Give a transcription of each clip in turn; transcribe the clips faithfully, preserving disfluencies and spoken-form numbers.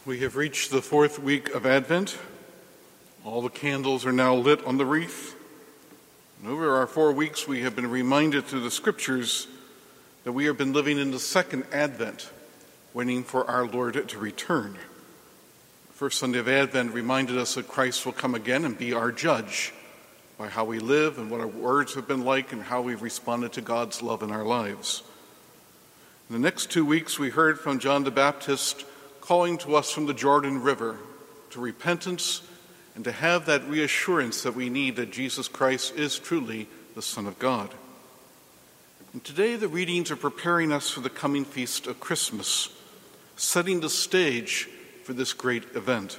We have reached the fourth week of Advent. All the candles are now lit on the wreath. And over our four weeks, we have been reminded through the scriptures that we have been living in the second Advent, waiting for our Lord to return. The first Sunday of Advent reminded us that Christ will come again and be our judge by how we live and what our words have been like and how we've responded to God's love in our lives. In the next two weeks, we heard from John the Baptist calling to us from the Jordan River to repentance and to have that reassurance that we need that Jesus Christ is truly the Son of God. And today the readings are preparing us for the coming feast of Christmas, setting the stage for this great event.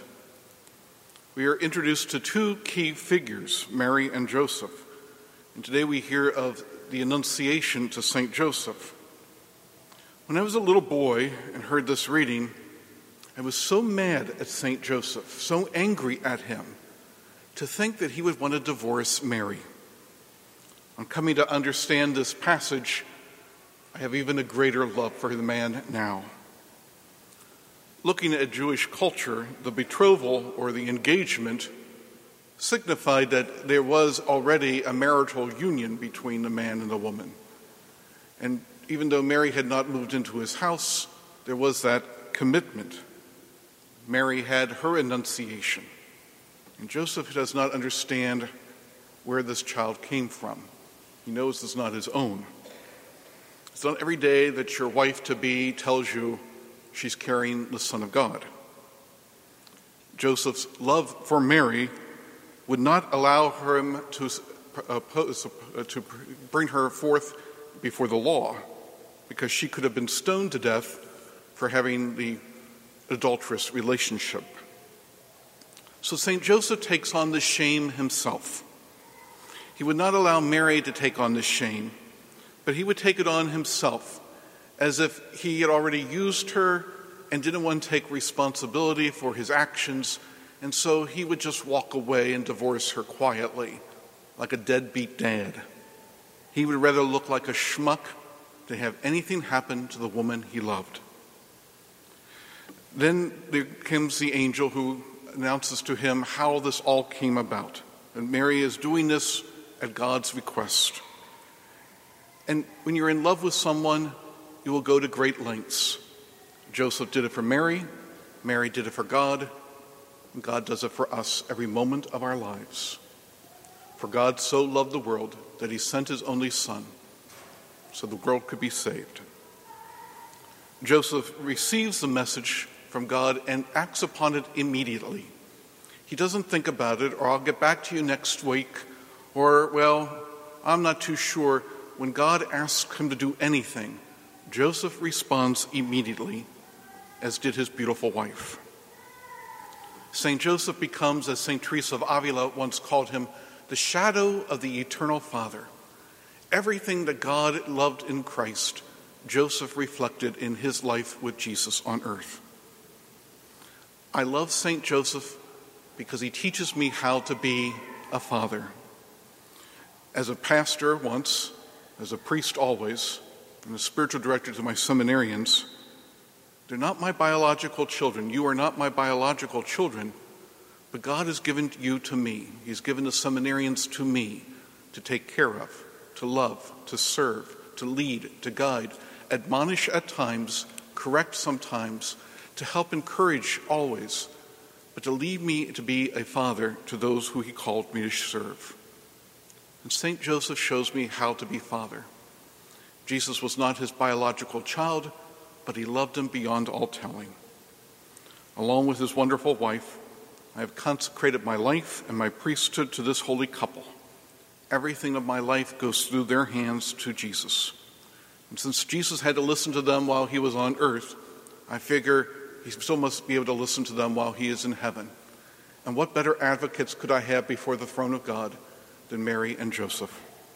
We are introduced to two key figures, Mary and Joseph. And today we hear of the Annunciation to Saint Joseph. When I was a little boy and heard this reading, I was so mad at Saint Joseph, so angry at him, to think that he would want to divorce Mary. On coming to understand this passage, I have even a greater love for the man now. Looking at Jewish culture, the betrothal or the engagement signified that there was already a marital union between the man and the woman. And even though Mary had not moved into his house, there was that commitment. Mary had her Annunciation, and Joseph does not understand where this child came from. He knows it's not his own. It's not every day that your wife-to-be tells you she's carrying the Son of God. Joseph's love for Mary would not allow him to, oppose, to bring her forth before the law, because she could have been stoned to death for having the adulterous relationship. So Saint Joseph takes on the shame himself. He would not allow Mary to take on this shame, but he would take it on himself, as if he had already used her and didn't want to take responsibility for his actions, and so he would just walk away and divorce her quietly, like a deadbeat dad. He would rather look like a schmuck than have anything happen to the woman he loved. Then there comes the angel who announces to him how this all came about. And Mary is doing this at God's request. And when you're in love with someone, you will go to great lengths. Joseph did it for Mary, Mary did it for God, and God does it for us every moment of our lives. For God so loved the world that he sent his only Son, so the world could be saved. Joseph receives the message from God and acts upon it immediately. He doesn't think about it, or I'll get back to you next week, or, well, I'm not too sure. When God asks him to do anything, Joseph responds immediately, as did his beautiful wife. Saint Joseph becomes, as Saint Teresa of Avila once called him, the shadow of the eternal Father. Everything that God loved in Christ, Joseph reflected in his life with Jesus on earth. I love Saint Joseph because he teaches me how to be a father. As a pastor once, as a priest always, and a spiritual director to my seminarians, they're not my biological children. You are not my biological children, but God has given you to me. He's given the seminarians to me to take care of, to love, to serve, to lead, to guide, admonish at times, correct sometimes, to help encourage always, but to lead me to be a father to those who he called me to serve. And Saint Joseph shows me how to be father. Jesus was not his biological child, but he loved him beyond all telling. Along with his wonderful wife, I have consecrated my life and my priesthood to this holy couple. Everything of my life goes through their hands to Jesus. And since Jesus had to listen to them while he was on earth, I figure he still must be able to listen to them while he is in heaven. And what better advocates could I have before the throne of God than Mary and Joseph?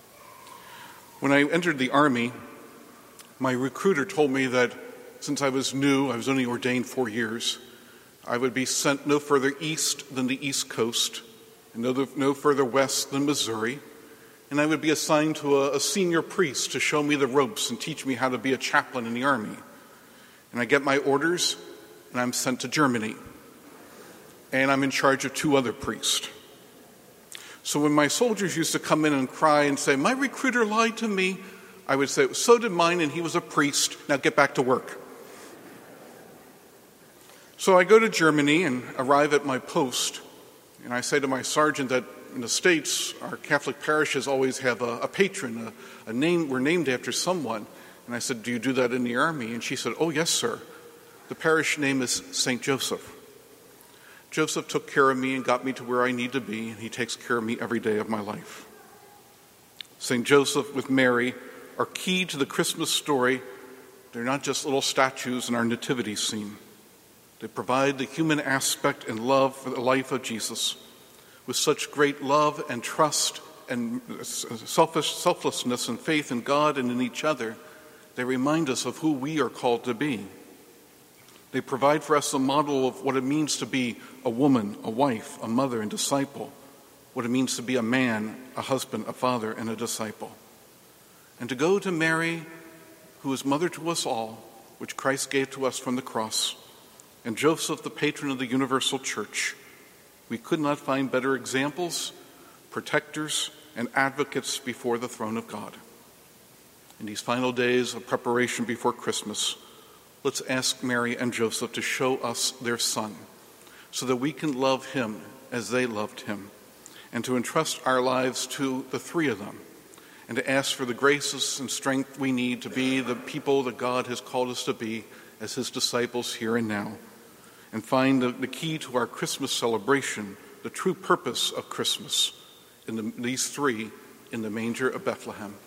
When I entered the army, my recruiter told me that since I was new, I was only ordained four years, I would be sent no further east than the East Coast, and no, no further west than Missouri, and I would be assigned to a, a senior priest to show me the ropes and teach me how to be a chaplain in the army. And I get my orders, and I'm sent to Germany. And I'm in charge of two other priests. So when my soldiers used to come in and cry and say, "My recruiter lied to me," I would say, "So did mine, and he was a priest. Now get back to work." So I go to Germany and arrive at my post, and I say to my sergeant that in the States, our Catholic parishes always have a, a patron, a, a name, we're named after someone. And I said, "Do you do that in the Army?" And she said, "Oh, yes, sir. The parish name is Saint Joseph. Joseph took care of me and got me to where I need to be, and he takes care of me every day of my life." Saint Joseph with Mary are key to the Christmas story. They're not just little statues in our nativity scene. They provide the human aspect and love for the life of Jesus. With such great love and trust and selfish, selflessness and faith in God and in each other, they remind us of who we are called to be. They provide for us a model of what it means to be a woman, a wife, a mother, and disciple, what it means to be a man, a husband, a father, and a disciple. And to go to Mary, who is mother to us all, which Christ gave to us from the cross, and Joseph, the patron of the universal church, we could not find better examples, protectors, and advocates before the throne of God. In these final days of preparation before Christmas, let's ask Mary and Joseph to show us their Son, so that we can love him as they loved him, and to entrust our lives to the three of them, and to ask for the graces and strength we need to be the people that God has called us to be as his disciples here and now, and find the, the key to our Christmas celebration, the true purpose of Christmas, in the, these three in the manger of Bethlehem.